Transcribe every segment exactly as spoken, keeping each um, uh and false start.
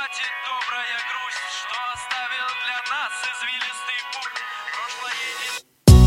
хватит добрая грусть, что оставил для нас извилистый путь. Прошлое не...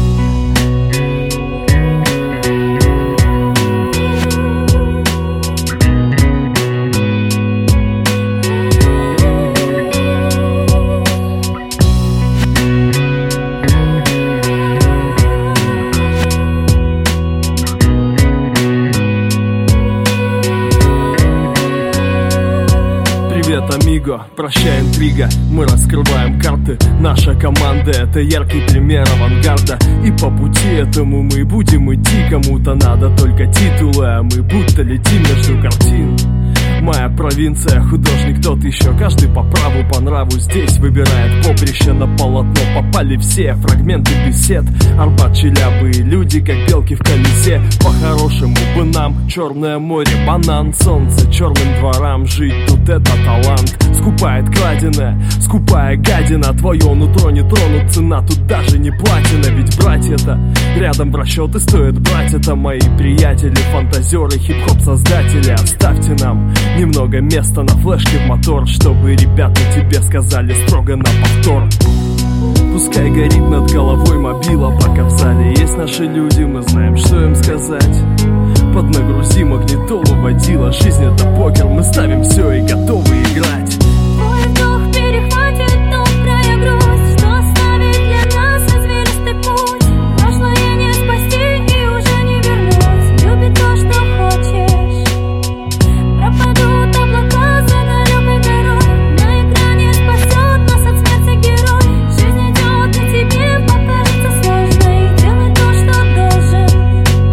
Амиго, прощай интрига, мы раскрываем карты. Наша команда — это яркий пример авангарда. И по пути этому мы будем идти. Кому-то надо только титулы, а мы будто летим между картин. Моя провинция, художник тот еще. Каждый по праву, по нраву здесь выбирает поприще. На полотно попали все фрагменты бесед. Арбат, Челябы, люди как белки в колесе. По-хорошему бы нам Черное море, банан, солнце, черным дворам. Жить тут это талант. Скупает краденое, скупая гадина. Твое нутро не тронут, цена тут даже не платина. Ведь братья-то рядом в расчеты стоит брать. Это мои приятели, фантазеры, хип-хоп создатели. Оставьте нам немного места на флешке в мотор, чтобы ребята тебе сказали строго на повтор. Пускай горит над головой мобила, пока в зале есть наши люди, мы знаем, что им сказать. Поднагрузи магнитолу, водила, жизнь это покер, мы ставим все и готовы играть. Твой вдох перехватит добрая грусть, что оставит для нас извилистый путь. Прошлое не спасти и уже не вернуть. Люби то, что хочешь. Пропадут облака за далекой горой. На экране спасет нас от смерти герой. Жизнь идет, и тебе покажется сложной. Делай то, что должен.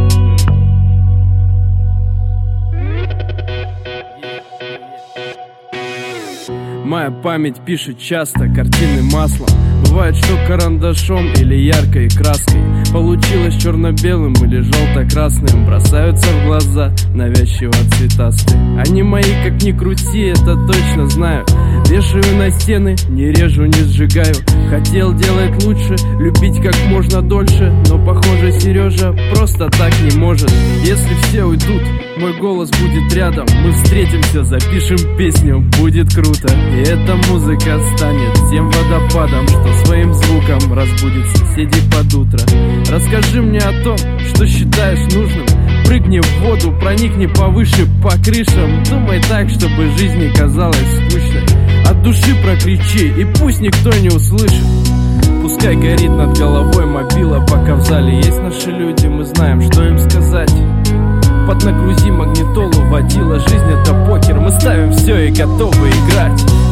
Моя память пишет часто картины маслом. Бывает, что карандашом или яркой краской. Получилось черно-белым или желто-красным. Бросаются в глаза навязчиво цветастые. Они мои, как ни крути, это точно знаю. Вешаю на стены, не режу, не сжигаю. Хотел делать лучше, любить как можно дольше. Но похоже, Сережа просто так не может. Если все уйдут, мой голос будет рядом. Мы встретимся, запишем песню, будет круто. И эта музыка станет тем водопадом, что своим звуком разбудит соседей под утро. Расскажи мне о том, что считаешь нужным. Прыгни в воду, проникни повыше по крышам. Думай так, чтобы жизнь не казалась скучной. От души прокричи, и пусть никто не услышит. Пускай горит над головой мобила, пока в зале есть наши люди, мы знаем, что им сказать. Поднагрузи магнитолу, водила, жизнь это покер, мы ставим все и готовы играть.